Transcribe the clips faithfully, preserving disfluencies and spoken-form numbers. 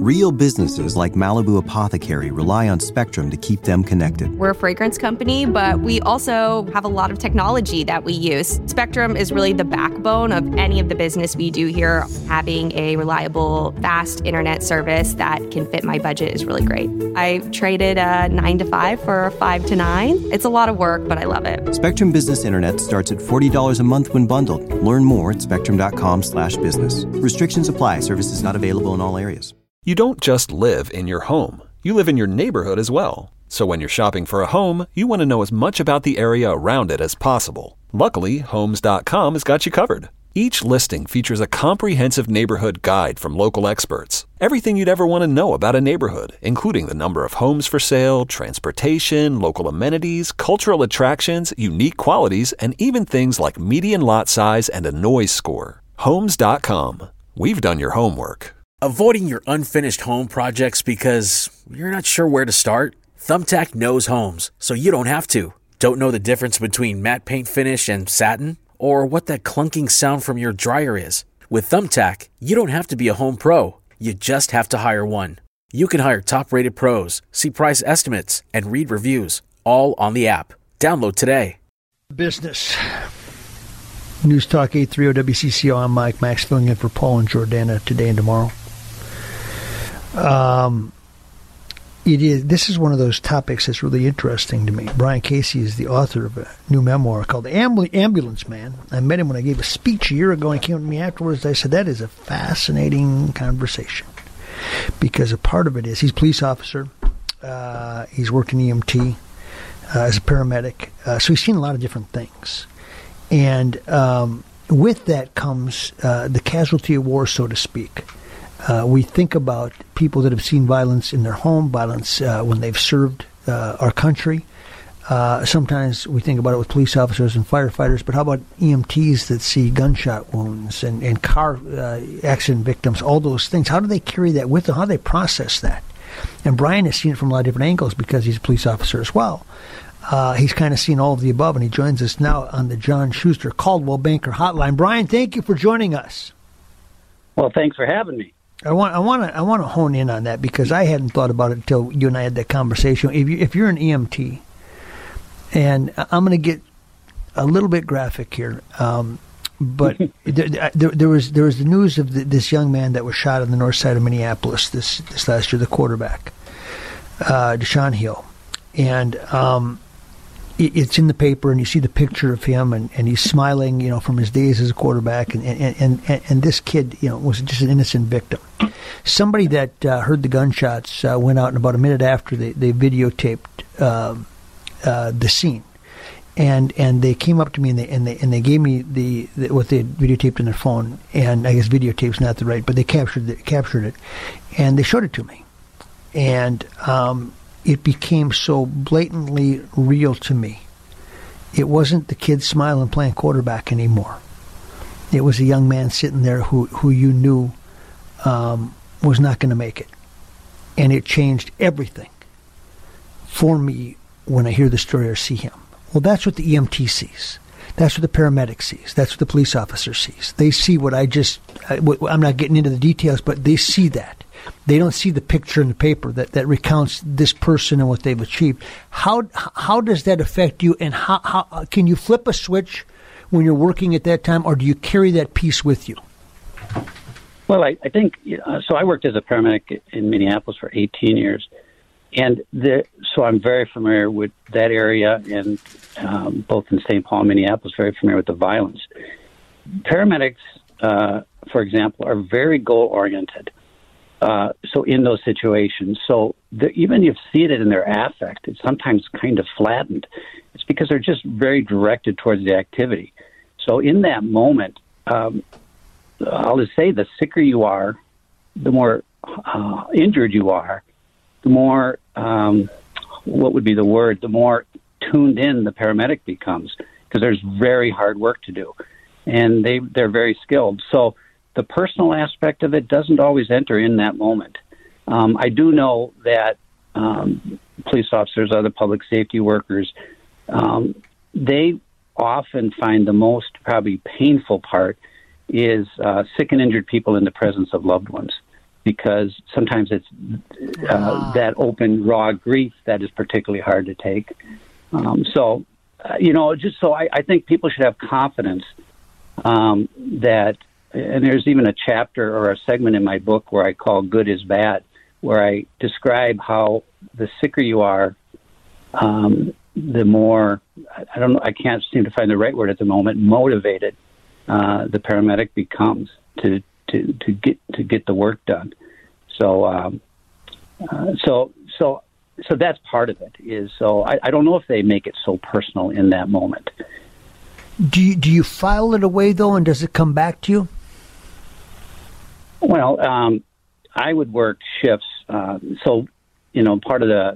Real businesses like Malibu Apothecary rely on Spectrum to keep them connected. We're a fragrance company, but we also have a lot of technology that we use. Spectrum is really the backbone of any of the business we do here. Having a reliable, fast internet service that can fit my budget is really great. I traded a nine to five for a five to nine. It's a lot of work, but I love it. Spectrum Business Internet starts at forty dollars a month when bundled. Learn more at spectrum.com slash business. Restrictions apply. Services not available in all areas. You don't just live in your home. You live in your neighborhood as well. So when you're shopping for a home, you want to know as much about the area around it as possible. Luckily, Homes dot com has got you covered. Each listing features a comprehensive neighborhood guide from local experts. Everything you'd ever want to know about a neighborhood, including the number of homes for sale, transportation, local amenities, cultural attractions, unique qualities, and even things like median lot size and a noise score. Homes dot com. We've done your homework. Avoiding your unfinished home projects because you're not sure where to start? Thumbtack knows homes, so you don't have to. Don't know the difference between matte paint finish and satin? Or what that clunking sound from your dryer is? With Thumbtack, you don't have to be a home pro. You just have to hire one. You can hire top-rated pros, see price estimates, and read reviews, all on the app. Download today. Business. News Talk eight thirty W C C O. I'm Mike Max, filling in for Paul and Jordana today and tomorrow. Um, it is. This is one of those topics that's really interesting to me. Brian Casey is the author of a new memoir called Ambul- Ambulance Man. I met him when I gave a speech a year ago, and he came to me afterwards. I said, that is a fascinating conversation. Because a part of it is, he's a police officer. Uh, he's worked in E M T uh, as a paramedic. Uh, so he's seen a lot of different things. And um, with that comes uh, the casualty of war, so to speak. Uh, we think about people that have seen violence in their home, violence uh, when they've served uh, our country. Uh, sometimes we think about it with police officers and firefighters, but how about E M Ts that see gunshot wounds and, and car uh, accident victims, all those things? How do they carry that with them? How do they process that? And Brian has seen it from a lot of different angles because he's a police officer as well. Uh, he's kind of seen all of the above, and he joins us now on the John Schuster Coldwell Banker Hotline. Brian, thank you for joining us. Well, thanks for having me. I want I want to I want to hone in on that because I hadn't thought about it until you and I had that conversation. If you if you're an E M T, and I'm going to get a little bit graphic here, um, but there, there, there was there was the news of the, this young man that was shot on the north side of Minneapolis this this last year, the quarterback, uh, Deshaun Hill, and um, it, it's in the paper, and you see the picture of him, and, and he's smiling, you know, from his days as a quarterback, and and, and, and this kid, you know, was just an innocent victim. Somebody that uh, heard the gunshots uh, went out, and about a minute after, they, they videotaped uh, uh, the scene. And and they came up to me and they and they and they gave me the, the what they had videotaped on their phone, and I guess videotape's not the right, but they captured it, captured it, and they showed it to me, and um, it became so blatantly real to me. It wasn't the kid smiling playing quarterback anymore. It was a young man sitting there who who you knew um, was not going to make it, and it changed everything for me when I hear the story or see him. Well, that's what the E M T sees. That's what the paramedic sees. That's what the police officer sees. They see what I just, I, I'm not getting into the details, but they see that. They don't see the picture in the paper that, that recounts this person and what they've achieved. How how does that affect you, and how, how can you flip a switch when you're working at that time, or do you carry that piece with you? Well, I, I think, uh, so I worked as a paramedic in Minneapolis for eighteen years. And the, so I'm very familiar with that area, and um, both in Saint Paul and Minneapolis, very familiar with the violence. Paramedics, uh, for example, are very goal-oriented. Uh, so in those situations, so the, even if you see it in their affect, it's sometimes kind of flattened. It's because they're just very directed towards the activity. So in that moment, um, I'll just say the sicker you are, the more uh, injured you are, the more, um, what would be the word, the more tuned in the paramedic becomes, because there's very hard work to do, and they, they're very skilled. So the personal aspect of it doesn't always enter in that moment. Um, I do know that um, police officers, other public safety workers, um, they often find the most probably painful part is uh, sick and injured people in the presence of loved ones. because sometimes it's uh, wow. that open, raw grief that is particularly hard to take. Um, so, uh, you know, just so I, I think people should have confidence um, that, and there's even a chapter or a segment in my book where I call Good is Bad, where I describe how the sicker you are, um, the more, I don't know, I can't seem to find the right word at the moment, motivated uh, the paramedic becomes to, to, to get to get the work done. So, um, uh, so, so, so that's part of it. Is so I, I don't know if they make it so personal in that moment. Do you, do you file it away though, and does it come back to you? Well, um, I would work shifts. Uh, so, you know, part of the,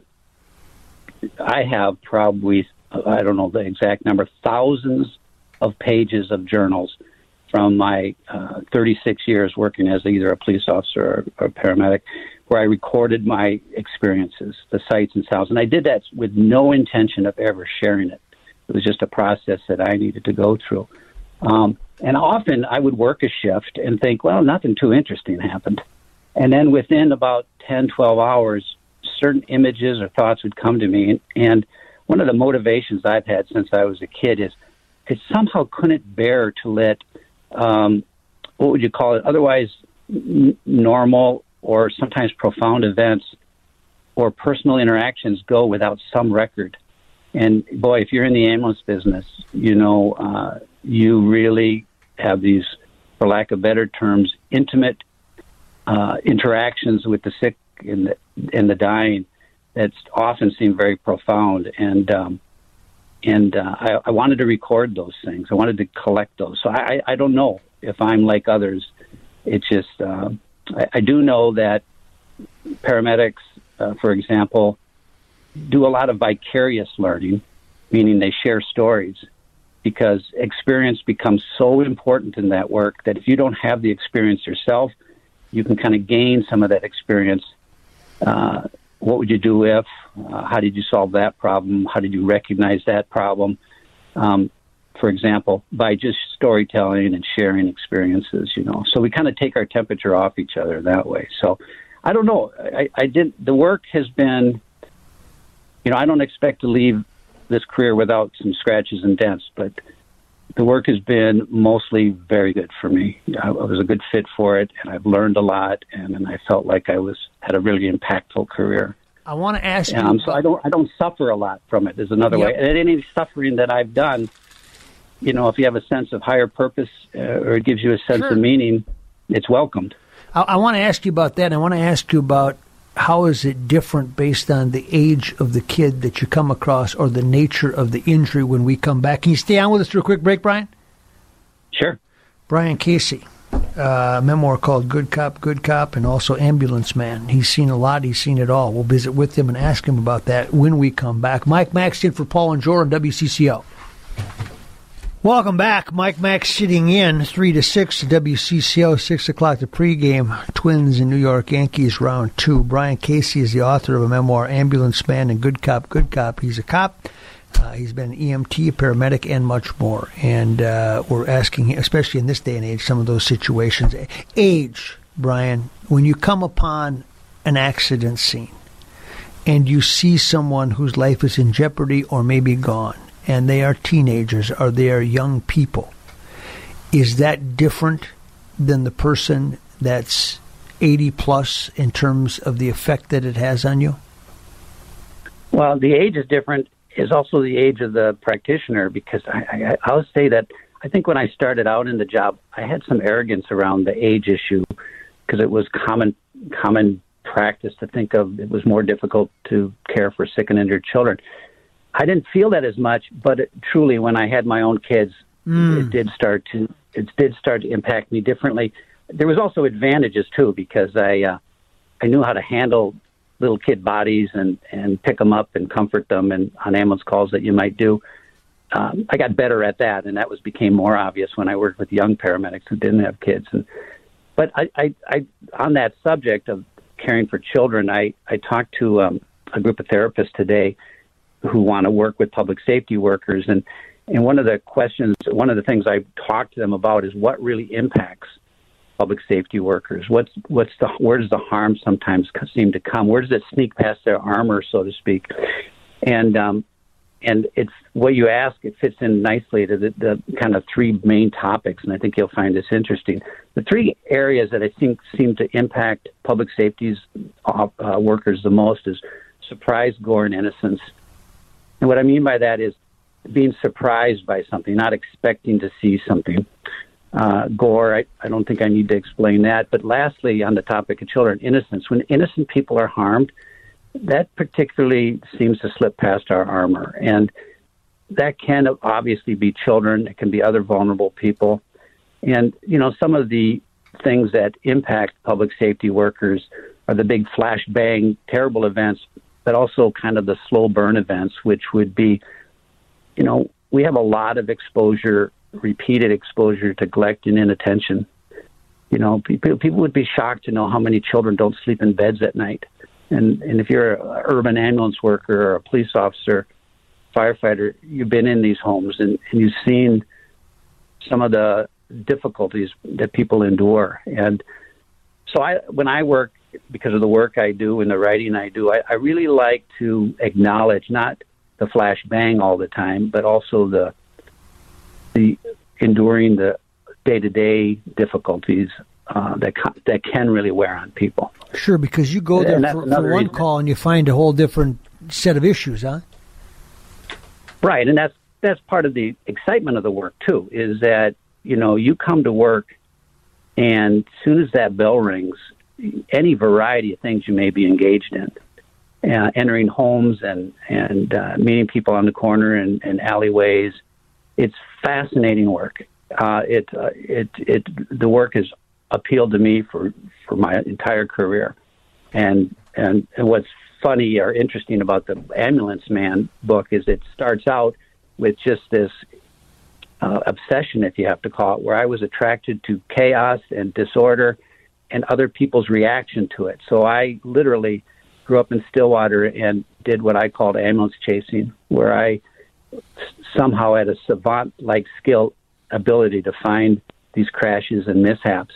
I have probably, I don't know the exact number, thousands of pages of journals from my uh, thirty-six years working as either a police officer or, or a paramedic, where I recorded my experiences, the sights and sounds. And I did that with no intention of ever sharing it. It was just a process that I needed to go through. Um, and often I would work a shift and think, well, nothing too interesting happened. And then within about ten, twelve hours, certain images or thoughts would come to me. And one of the motivations I've had since I was a kid is I somehow couldn't bear to let, um, what would you call it, otherwise n- normal or sometimes profound events or personal interactions go without some record. And boy, if you're in the ambulance business, you know, uh, you really have these, for lack of better terms, intimate uh, interactions with the sick and the, and the dying that often seem very profound. And um, and uh, I, I wanted to record those things. I wanted to collect those. So I, I don't know if I'm like others. It's just, uh, I, I do know that paramedics, uh, for example, do a lot of vicarious learning, meaning they share stories, because experience becomes so important in that work that if you don't have the experience yourself, you can kind of gain some of that experience. Uh, what would you do if? Uh, how did you solve that problem? How did you recognize that problem? Um, for example, by just storytelling and sharing experiences, you know. So we kind of take our temperature off each other that way. So I don't know. I, I did. The work has been, you know, I don't expect to leave this career without some scratches and dents, but the work has been mostly very good for me. I, I was a good fit for it, and I've learned a lot, and, and I felt like I was had a really impactful career. I want to ask um, you. So I don't I don't suffer a lot from it. Is another yep. way. And any suffering that I've done, you know, if you have a sense of higher purpose uh, or it gives you a sense sure. of meaning, it's welcomed. I, I want to ask you about that. I want to ask you about how is it different based on the age of the kid that you come across or the nature of the injury when we come back. Can you stay on with us for a quick break, Brian? Sure. Brian Casey, uh, a memoir called Good Cop, Good Cop, and also Ambulance Man. He's seen a lot. He's seen it all. We'll visit with him and ask him about that when we come back. Mike Max in for Paul and Jor on W C C O. Welcome back. Mike Max sitting in three to six to W C C O, six o'clock the pregame. Twins and New York Yankees round two. Brian Casey is the author of a memoir, Ambulance Man and Good Cop, Good Cop. He's a cop. Uh, he's been an E M T, a paramedic, and much more. And uh, we're asking him, especially in this day and age, some of those situations. Age, Brian, when you come upon an accident scene and you see someone whose life is in jeopardy or maybe gone, and they are teenagers or they are young people, is that different than the person that's eighty plus in terms of the effect that it has on you? Well, the age is different. Is also the age of the practitioner, because I, I, I'll say that I think when I started out in the job, I had some arrogance around the age issue, because it was common common practice to think of it was more difficult to care for sick and injured children. I didn't feel that as much, but it, truly, when I had my own kids, mm. it did start to it did start to impact me differently. There was also advantages too, because I uh, I knew how to handle little kid bodies and, and pick them up and comfort them, and on ambulance calls that you might do. Um, I got better at that, and that was became more obvious when I worked with young paramedics who didn't have kids. And but I, I, I on that subject of caring for children, I I talked to um, a group of therapists today who want to work with public safety workers. And, and one of the questions, one of the things I talked to them about is what really impacts public safety workers? What's what's the where does the harm sometimes seem to come? Where does it sneak past their armor, so to speak? And um, and it's what you ask. It fits in nicely to the, the kind of three main topics, and I think you'll find this interesting. The three areas that I think seem to impact public safety's uh, workers the most is surprise, gore, and innocence. And what I mean by that is being surprised by something, not expecting to see something. Uh, gore, I, I don't think I need to explain that. But lastly, on the topic of children, innocence. When innocent people are harmed, that particularly seems to slip past our armor. And that can obviously be children. It can be other vulnerable people. And, you know, some of the things that impact public safety workers are the big flash bang, terrible events, but also kind of the slow burn events, which would be, you know, we have a lot of exposure, repeated exposure to neglect and inattention. You know, people, people would be shocked to know how many children don't sleep in beds at night. And and if you're an urban ambulance worker or a police officer, firefighter, you've been in these homes and, and you've seen some of the difficulties that people endure. And so I, when I work, because of the work I do and the writing I do, I, I really like to acknowledge not the flash bang all the time, but also the the enduring the day-to-day difficulties uh, that that can really wear on people. Sure, because you go there for, for one reason. Call and you find a whole different set of issues, huh? Right, and that's that's part of the excitement of the work too. Is that you know you come to work, and as soon as that bell rings, any variety of things you may be engaged in. Uh, entering homes and and uh, meeting people on the corner and, and alleyways, it's fascinating work. Uh, it uh, it it the work has appealed to me for, for my entire career, and, and and what's funny or interesting about the Ambulance Man book is it starts out with just this uh, obsession, if you have to call it, where I was attracted to chaos and disorder and other people's reaction to it. So I literally grew up in Stillwater and did what I called ambulance chasing, where I somehow had a savant-like skill ability to find these crashes and mishaps.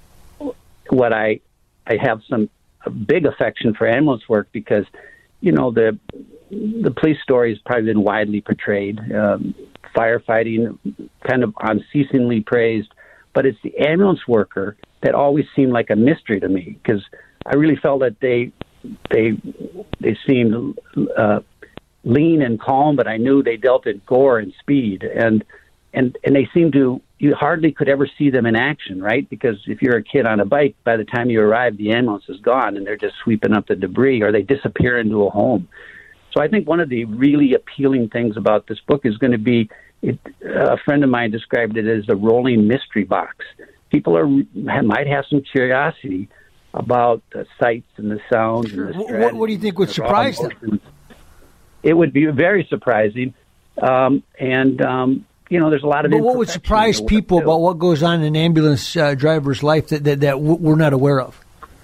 What I I have some a big affection for ambulance work because, you know, the the police story has probably been widely portrayed, um, firefighting kind of unceasingly praised, but it's the ambulance worker that always seemed like a mystery to me because I really felt that they They they seemed uh, lean and calm, but I knew they dealt in gore and speed, and and and they seemed to you hardly could ever see them in action, right? Because if you're a kid on a bike, by the time you arrive, the ambulance is gone, and they're just sweeping up the debris, or they disappear into a home. So I think one of the really appealing things about this book is going to be it, a friend of mine described it as a rolling mystery box. People are might have some curiosity about the sights and the sounds. Sure. And the what, what do you think would surprise them? It would be very surprising. Um, and, um, you know, there's a lot of But what would surprise people about what goes on in an ambulance uh, driver's life that, that, that we're not aware of?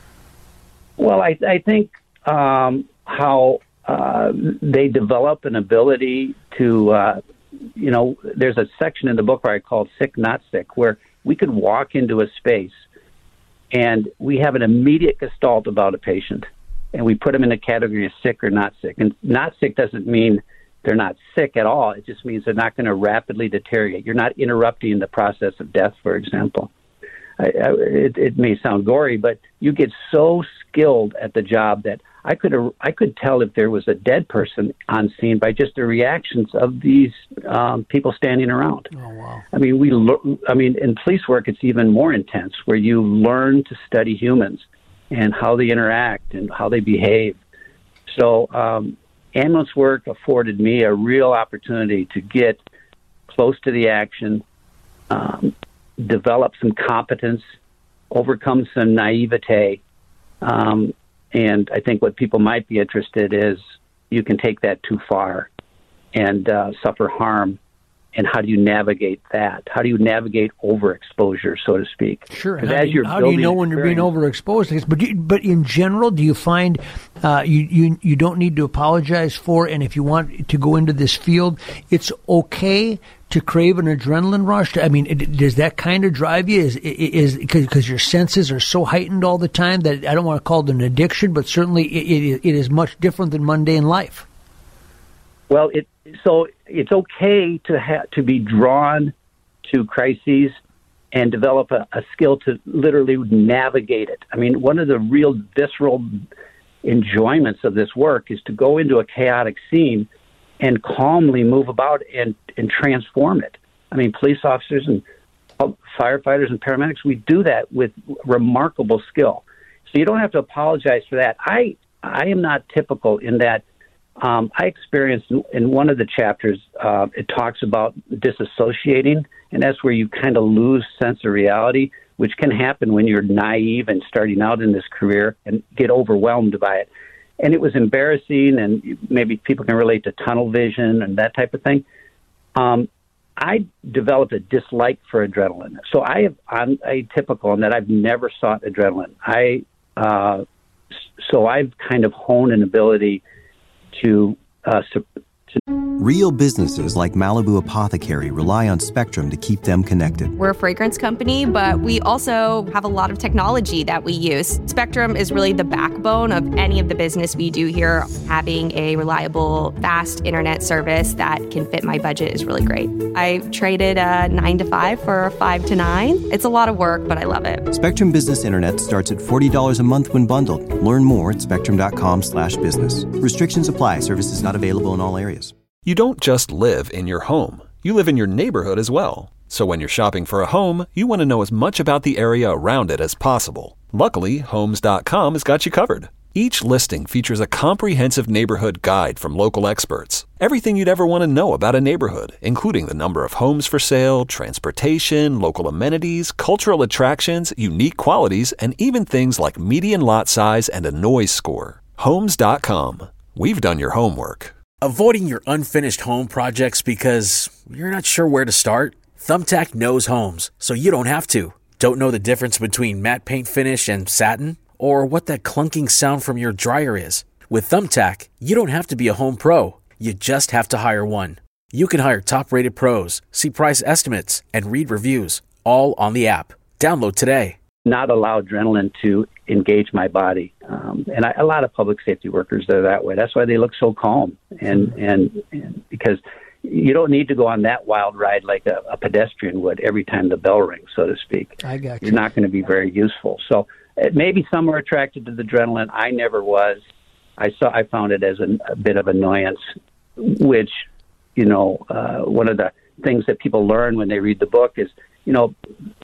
Well, I, I think um, how uh, they develop an ability to, uh, you know, there's a section in the book where I call Sick, Not Sick, where we could walk into a space and we have an immediate gestalt about a patient, and we put them in the category of sick or not sick. And not sick doesn't mean they're not sick at all. It just means they're not going to rapidly deteriorate. You're not interrupting the process of death, for example. I, I, it, it may sound gory, but you get so skilled at the job that I could I could tell if there was a dead person on scene by just the reactions of these um, people standing around. Oh wow! I mean, we. I mean, in police work, it's even more intense, where you learn to study humans and how they interact and how they behave. So, um, ambulance work afforded me a real opportunity to get close to the action, um, develop some competence, overcome some naivete. Um, and I think what people might be interested is you can take that too far and uh, suffer harm. And how do you navigate that? How do you navigate overexposure, so to speak? Sure. How, as you're how do you know when you're being overexposed? But you, but in general, do you find uh, you, you you don't need to apologize for? And if you want to go into this field, it's okay to crave an adrenaline rush? I mean, it, does that kind of drive you? Is is because your senses are so heightened all the time that I don't want to call it an addiction, but certainly it, it, it is much different than mundane life. Well, it so it's okay to ha- to be drawn to crises and develop a, a skill to literally navigate it. I mean, one of the real visceral enjoyments of this work is to go into a chaotic scene and calmly move about and, and transform it. I mean, police officers and firefighters and paramedics, we do that with remarkable skill. So you don't have to apologize for that. I I am not typical in that um, I experienced in one of the chapters, uh, it talks about disassociating, and that's where you kind of lose sense of reality, which can happen when you're naive and starting out in this career and get overwhelmed by it. And it was embarrassing, and maybe people can relate to tunnel vision and that type of thing. Um, I developed a dislike for adrenaline. So I have, I'm atypical in that I've never sought adrenaline. I uh, so I've kind of honed an ability to uh, to Real businesses like Malibu Apothecary rely on Spectrum to keep them connected. We're a fragrance company, but we also have a lot of technology that we use. Spectrum is really the backbone of any of the business we do here. Having a reliable, fast internet service that can fit my budget is really great. I traded a nine to five for a five to nine. It's a lot of work, but I love it. Spectrum Business Internet starts at forty dollars a month when bundled. Learn more at spectrum.com slash business. Restrictions apply. Services not available in all areas. You don't just live in your home. You live in your neighborhood as well. So when you're shopping for a home, you want to know as much about the area around it as possible. Luckily, homes dot com has got you covered. Each listing features a comprehensive neighborhood guide from local experts. Everything you'd ever want to know about a neighborhood, including the number of homes for sale, transportation, local amenities, cultural attractions, unique qualities, and even things like median lot size and a noise score. homes dot com. We've done your homework. Avoiding your unfinished home projects because you're not sure where to start? Thumbtack knows homes, so you don't have to. Don't know the difference between matte paint finish and satin? Or what that clunking sound from your dryer is? With Thumbtack, you don't have to be a home pro. You just have to hire one. You can hire top-rated pros, see price estimates, and read reviews, all on the app. Download today. Not allow adrenaline to engage my body. Um, and I, a lot of public safety workers, they're that way. That's why they look so calm. And, and, and because you don't need to go on that wild ride like a, a pedestrian would every time the bell rings, so to speak. I got you. You're not going to be very useful. So uh, maybe some are attracted to the adrenaline. I never was. I saw. I found it as a, a bit of annoyance, which, you know, uh, one of the things that people learn when they read the book is, you know,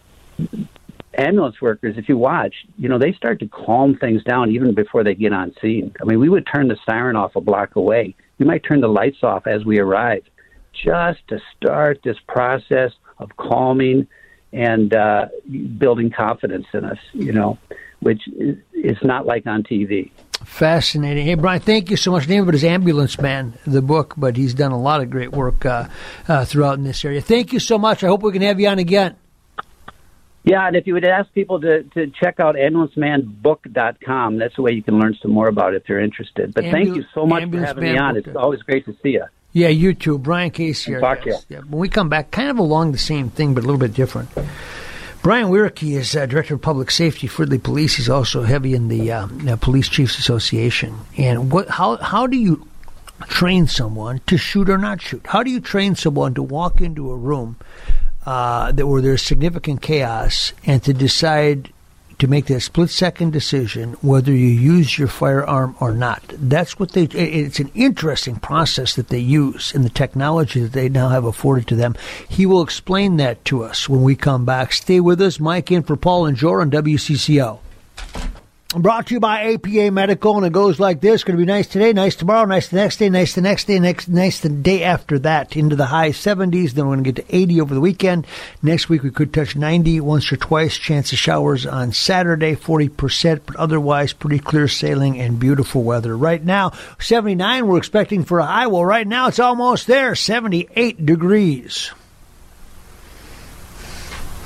ambulance workers, if you watch, you know, they start to calm things down even before they get on scene. I mean, we would turn the siren off a block away. We might turn the lights off as we arrive just to start this process of calming and uh, building confidence in us, you know, which is, is not like on T V. Fascinating. Hey, Brian, thank you so much. The name of it is Ambulance Man, the book, but he's done a lot of great work uh, uh, throughout in this area. Thank you so much. I hope we can have you on again. Yeah, and if you would ask people to, to check out ambulance man book dot com, that's the way you can learn some more about it if they're interested. But Ambul- thank you so much for having me on. It's always great to see you. Yeah, you too. Brian Case here. Talk to you. Yeah, when we come back, kind of along the same thing, but a little bit different. Brian Wiericke is uh, Director of Public Safety for the police. He's also heavy in the uh, uh, Police Chiefs Association. And what? How how do you train someone to shoot or not shoot? How do you train someone to walk into a room Uh, that where there's significant chaos and to decide to make that split-second decision whether you use your firearm or not? That's what they. It's an interesting process that they use in the technology that they now have afforded to them. He will explain that to us when we come back. Stay with us. Mike in for Paul and Jor on W C C O. Brought to you by A P A Medical, and it goes like this. Going to be nice today, nice tomorrow, nice the next day, nice the next day, next nice the day after that, into the high seventies. Then we're going to get to eighty over the weekend. Next week we could touch ninety once or twice. Chance of showers on Saturday, forty percent, but otherwise pretty clear sailing and beautiful weather. Right now, seventy-nine we're expecting for a high. Well, right now it's almost there, seventy-eight degrees.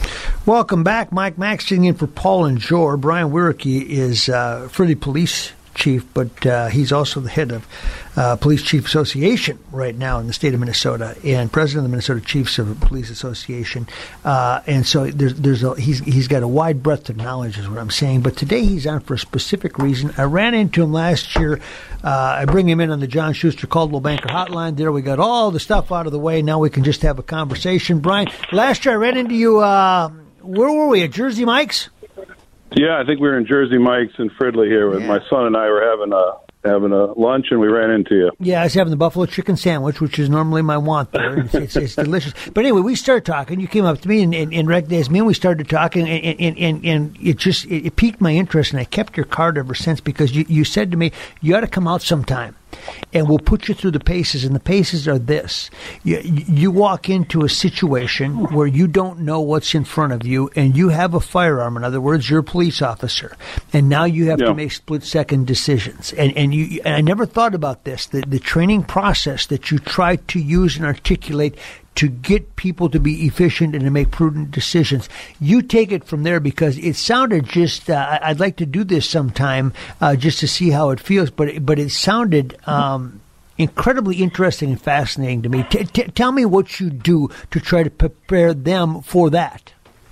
Welcome back. Mike Max sitting in for Paul and Jor. Brian Wiericke is uh, for the Police chief, but uh, he's also the head of uh, Police Chief Association right now in the state of Minnesota, and president of the Minnesota Chiefs of Police Association. Uh, and so there's there's a, he's he's got a wide breadth of knowledge, is what I'm saying. But today he's on for a specific reason. I ran into him last year. Uh, I bring him in on the John Schuster Caldwell Banker Hotline. There we got all the stuff out of the way. Now we can just have a conversation. Brian, last year I ran into you. Uh, where were we, at Jersey Mike's? Yeah, I think we were in Jersey Mike's in Fridley here. With yeah. My son and I were having a having a lunch, and we ran into you. Yeah, I was having the buffalo chicken sandwich, which is normally my want there. It's, it's, it's delicious. But anyway, we started talking. You came up to me and, and, and recognized me, and we started talking, and, and, and, and it just it, it piqued my interest, and I kept your card ever since, because you, you said to me, you ought to come out sometime, and we'll put you through the paces, and the paces are this. You, you walk into a situation where you don't know what's in front of you, and you have a firearm. In other words, you're a police officer, and now you have yeah. to make split-second decisions. And, and, you, and I never thought about this, the, the training process that you try to use and articulate to get people to be efficient and to make prudent decisions. You take it from there, because it sounded just, uh, I'd like to do this sometime uh, just to see how it feels, but, but it sounded um, incredibly interesting and fascinating to me. T- t- tell me what you do to try to prepare them for that.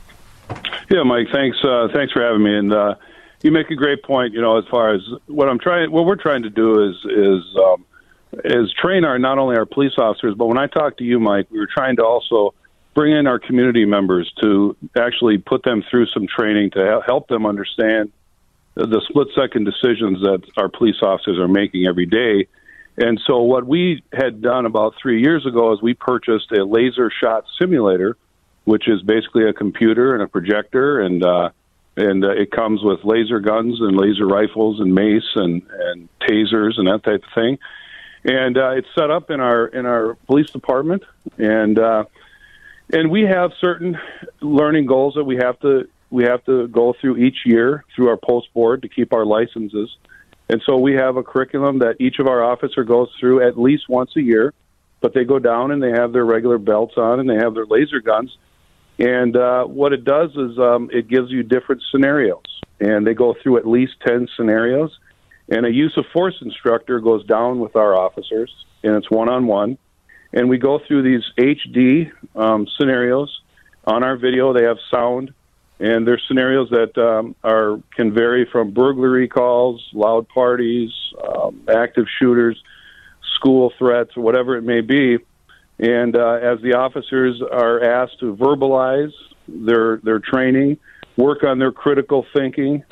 Yeah, Mike, thanks uh, thanks for having me. And uh, you make a great point, you know, as far as what I'm trying, what we're trying to do is, is, um, is train our not only our police officers, but when I talked to you, Mike, we were trying to also bring in our community members to actually put them through some training to help them understand the split-second decisions that our police officers are making every day. And so what we had done about three years ago is we purchased a laser shot simulator, which is basically a computer and a projector, and uh, and uh, it comes with laser guns and laser rifles and mace and, and tasers and that type of thing. And uh, it's set up in our in our police department, and uh, and we have certain learning goals that we have to we have to go through each year through our post board to keep our licenses. And so we have a curriculum that each of our officer goes through at least once a year. But they go down and they have their regular belts on and they have their laser guns. And uh, what it does is um, it gives you different scenarios, and they go through at least ten scenarios. And a use of force instructor goes down with our officers, and it's one-on-one. And we go through these H D um, scenarios on our video. They have sound, and there's scenarios that um, are can vary from burglary calls, loud parties, um, active shooters, school threats, or whatever it may be. And uh, as the officers are asked to verbalize their their training, work on their critical thinking,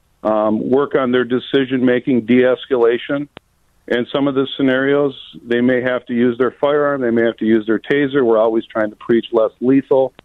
Um, work on their decision-making, de-escalation. And some of the scenarios, they may have to use their firearm, they may have to use their taser. We're always trying to preach less lethal.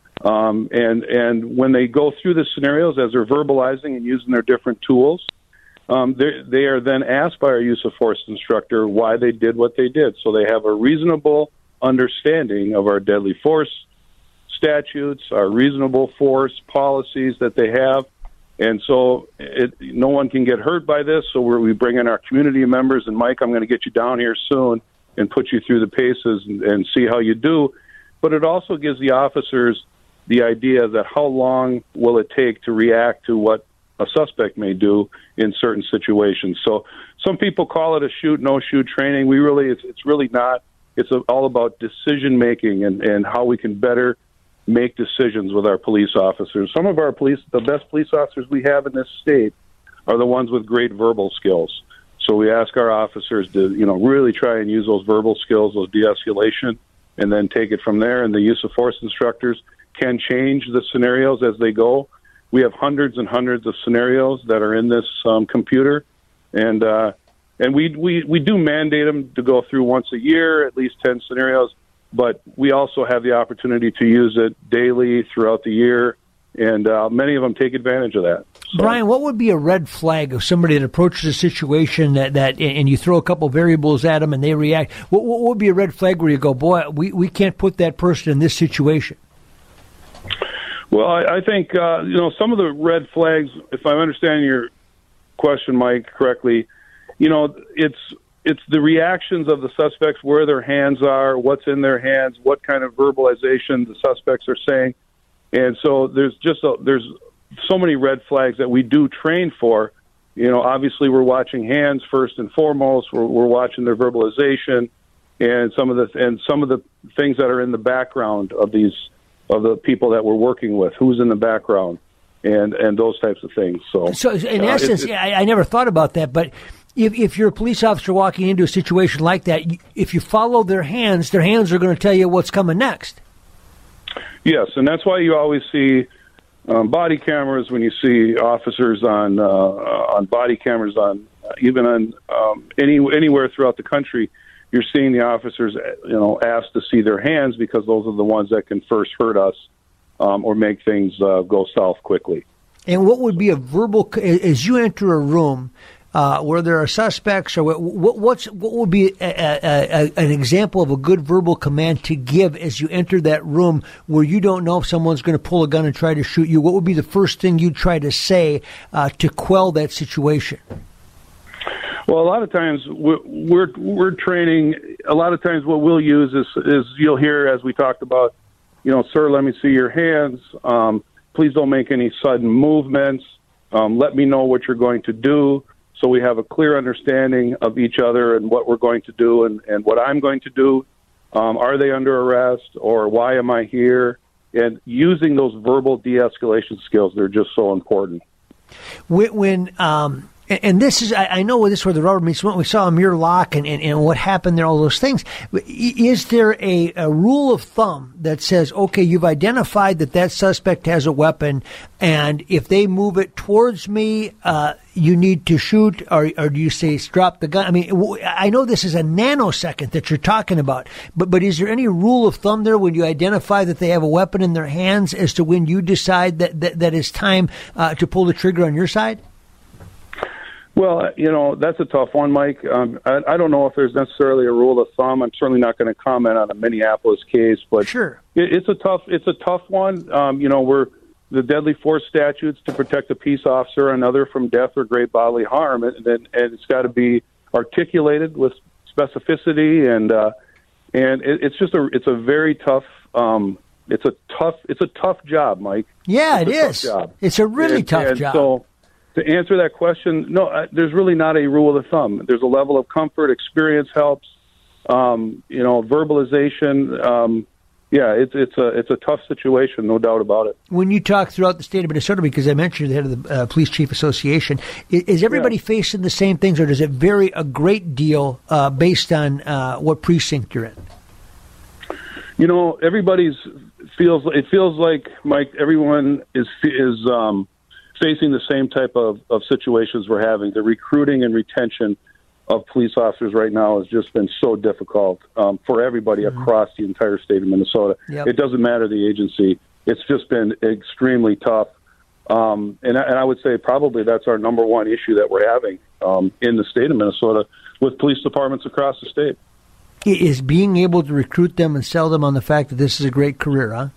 Um, and, and when they go through the scenarios, as they're verbalizing and using their different tools, um, they are then asked by our use of force instructor why they did what they did. So they have a reasonable understanding of our deadly force statutes, our reasonable force policies that they have. And so it, no one can get hurt by this, so we're, we bring in our community members. And, Mike, I'm going to get you down here soon and put you through the paces and, and see how you do. But it also gives the officers the idea that how long will it take to react to what a suspect may do in certain situations. So some people call it a shoot, no-shoot training. We really, it's, it's really not. It's all about decision-making and, and how we can better make decisions with our police officers. Some of our police, the best police officers we have in this state are the ones with great verbal skills. So we ask our officers to, you know, really try and use those verbal skills, those de-escalation, and then take it from there. And the use of force instructors can change the scenarios as they go. We have hundreds and hundreds of scenarios that are in this um, computer, and uh, and we, we, we do mandate them to go through once a year, at least ten scenarios. But we also have the opportunity to use it daily throughout the year, and uh, many of them take advantage of that. So, Brian, what would be a red flag of somebody that approaches a situation that, that and you throw a couple variables at them and they react? What, what would be a red flag where you go, boy, we, we can't put that person in this situation? Well, I, I think, uh, you know, some of the red flags, if I'm understanding your question, Mike, correctly, you know, it's it's the reactions of the suspects, where their hands are, what's in their hands, what kind of verbalization the suspects are saying. And so there's just a, there's so many red flags that we do train for, you know, obviously we're watching hands first and foremost. We're, we're watching their verbalization and some of the and some of the things that are in the background of these of the people that we're working with. Who's in the background, and and those types of things. So, so in uh, essence, it, it, I, I never thought about that, but if if you're a police officer walking into a situation like that, if you follow their hands, their hands are going to tell you what's coming next. Yes, and that's why you always see um, body cameras when you see officers on uh, on body cameras on uh, even on um, any anywhere throughout the country. You're seeing the officers, you know, asked to see their hands because those are the ones that can first hurt us um, or make things uh, go south quickly. And what would be a verbal, as you enter a room uh, where there are suspects, or what, what's what would be a, a, a, an example of a good verbal command to give as you enter that room where you don't know if someone's going to pull a gun and try to shoot you? What would be the first thing you'd try to say uh, to quell that situation? Well, a lot of times we're, we're we're training. A lot of times, what we'll use is is you'll hear, as we talked about, you know, sir, let me see your hands. Um, please don't make any sudden movements. Um, let me know what you're going to do, so we have a clear understanding of each other and what we're going to do and, and what I'm going to do. Um, are they under arrest, or why am I here? And using those verbal de-escalation skills, they're just so important. When. when um And this is, I know this is where the rubber meets. We saw Amir Locke and, and, and what happened there, all those things. Is there a, a rule of thumb that says, okay, you've identified that that suspect has a weapon, and if they move it towards me, uh, you need to shoot, or, or do you say drop the gun? I mean, I know this is a nanosecond that you're talking about, but, but is there any rule of thumb there when you identify that they have a weapon in their hands as to when you decide that, that, that it's time uh, to pull the trigger on your side? Well, you know, that's a tough one, Mike. Um, I, I don't know if there's necessarily a rule of thumb. I'm certainly not going to comment on a Minneapolis case, but sure, it, it's a tough, it's a tough one. Um, you know, we're the deadly force statutes to protect a peace officer or another from death or great bodily harm, and, and, and it's got to be articulated with specificity, and uh, and it, it's just a, it's a very tough, um, it's a tough, it's a tough job, Mike. Yeah, it's it is. Job. It's a really and, tough and job. So, to answer that question, no, uh, there's really not a rule of thumb. There's a level of comfort, experience helps, um, you know, verbalization. Um, yeah, it's it's a it's a tough situation, no doubt about it. When you talk throughout the state of Minnesota, because I mentioned the head of the uh, Police Chief Association, is, is everybody yeah. facing the same things, or does it vary a great deal uh, based on uh, what precinct you're in? You know, everybody's feels it feels like, Mike, everyone is is. Um, facing the same type of, of situations we're having. The recruiting and retention of police officers right now has just been so difficult um, for everybody mm-hmm. across the entire state of Minnesota. Yep. It doesn't matter the agency. It's just been extremely tough. Um, and, and I would say probably that's our number one issue that we're having um, in the state of Minnesota with police departments across the state. Is being able to recruit them and sell them on the fact that this is a great career, huh?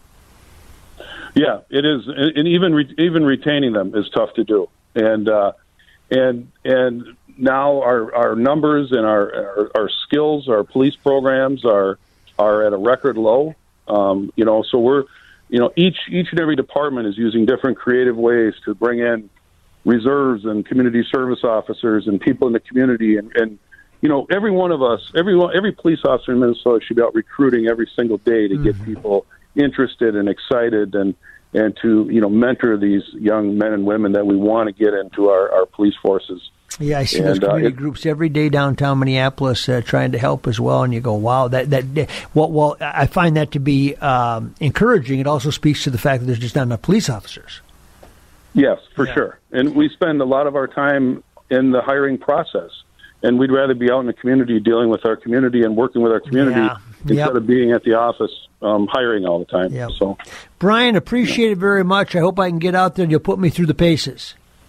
Yeah, it is, and even re- even retaining them is tough to do. And uh, and and now our, our numbers and our, our our skills, our police programs are are at a record low. Um, you know, so we're you know each each and every department is using different creative ways to bring in reserves and community service officers and people in the community. And, and you know, every one of us, every every police officer in Minnesota should be out recruiting every single day to mm-hmm. get people interested and excited and and to you know mentor these young men and women that we want to get into our, our police forces. Yeah, I see and, those community uh, it, groups every day downtown Minneapolis uh, trying to help as well. And you go, wow, that that well, well I find that to be um, encouraging. It also speaks to the fact that there's just not enough police officers. Yes, for yeah. sure. And we spend a lot of our time in the hiring process, and we'd rather be out in the community dealing with our community and working with our community. Yeah. Instead yep. of being at the office um, hiring all the time. Yep. So, Brian, appreciate it very much. I hope I can get out there and you'll put me through the paces.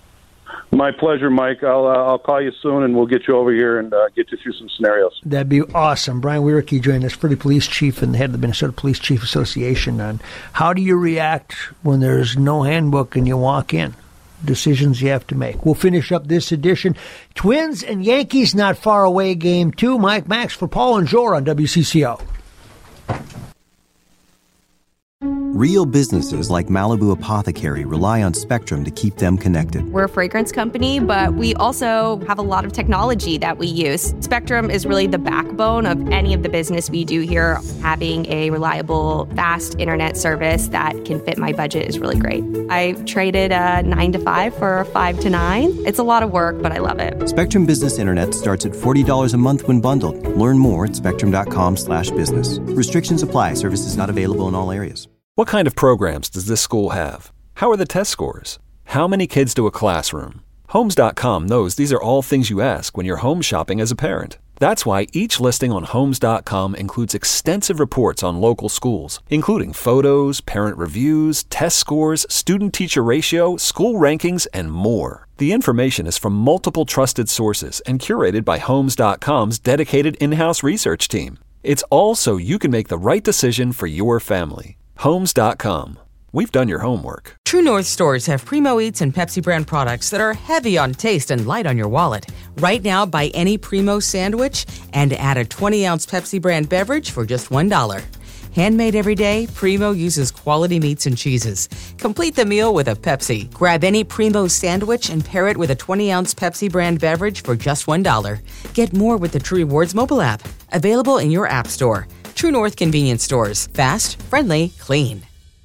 My pleasure, Mike. I'll uh, I'll call you soon and we'll get you over here and uh, get you through some scenarios. That'd be awesome. Brian Wiericke joined us, Fridley Police Chief and the head of the Minnesota Police Chief Association, on how do you react when there's no handbook and you walk in. Decisions you have to make. We'll finish up this edition. Twins and Yankees not far away, game two. Mike Max for Paul and Jor on W C C O. Real businesses like Malibu Apothecary rely on Spectrum to keep them connected. We're a fragrance company, but we also have a lot of technology that we use. Spectrum is really the backbone of any of the business we do here. Having a reliable, fast internet service that can fit my budget is really great. I traded a nine to five for a five to nine. It's a lot of work, but I love it. Spectrum Business Internet starts at forty dollars a month when bundled. Learn more at spectrum.com slash business. Restrictions apply. Services not available in all areas. What kind of programs does this school have? How are the test scores? How many kids do a classroom? Homes dot com knows these are all things you ask when you're home shopping as a parent. That's why each listing on Homes dot com includes extensive reports on local schools, including photos, parent reviews, test scores, student-teacher ratio, school rankings, and more. The information is from multiple trusted sources and curated by Homes dot com's dedicated in-house research team. It's all so you can make the right decision for your family. Homes dot com. We've done your homework. True North stores have Primo Eats and Pepsi brand products that are heavy on taste and light on your wallet. Right now, buy any Primo sandwich and add a twenty ounce Pepsi brand beverage for just one dollar. Handmade every day, Primo uses quality meats and cheeses. Complete the meal with a Pepsi. Grab any Primo sandwich and pair it with a twenty ounce Pepsi brand beverage for just one dollar. Get more with the True Rewards mobile app. Available in your app store. True North convenience stores. Fast, friendly, clean.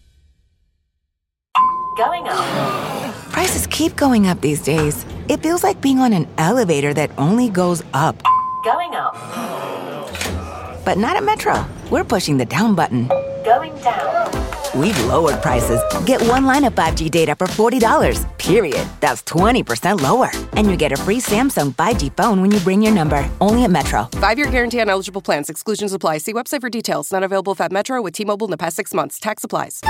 Going up. Prices keep going up these days. It feels like being on an elevator that only goes up. Going up. But not at Metro. We're pushing the down button. Going down. We've lowered prices. Get one line of five G data for forty dollars. Period. That's twenty percent lower. And you get a free Samsung five G phone when you bring your number. Only at Metro. Five-year guarantee on eligible plans. Exclusions apply. See website for details. Not available if at Metro with T-Mobile in the past six months. Tax applies.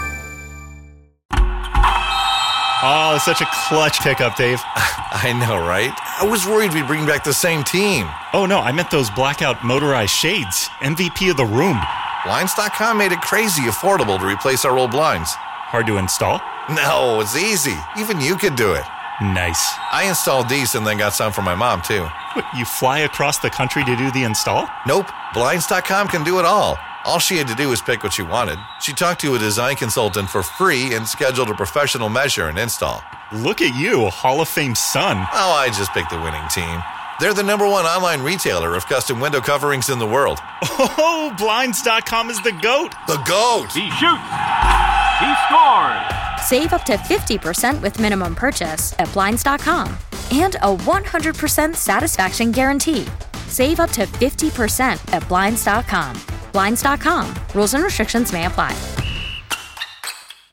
Oh, it's such a clutch pickup, Dave. I know, right? I was worried we'd bring back the same team. Oh, no, I meant those blackout motorized shades. M V P of the room. Blinds dot com made it crazy affordable to replace our old blinds. Hard to install? No, it's easy. Even you could do it. Nice. I installed these and then got some for my mom, too. What, you fly across the country to do the install? Nope. Blinds dot com can do it all. All she had to do was pick what she wanted. She talked to a design consultant for free and scheduled a professional measure and install. Look at you, Hall of Fame son. Oh, I just picked the winning team. They're the number one online retailer of custom window coverings in the world. Oh, Blinds dot com is the GOAT. The GOAT! He shoots! He scores! Save up to fifty percent with minimum purchase at Blinds dot com. And a one hundred percent satisfaction guarantee. Save up to fifty percent at Blinds dot com. Blinds dot com. Rules and restrictions may apply.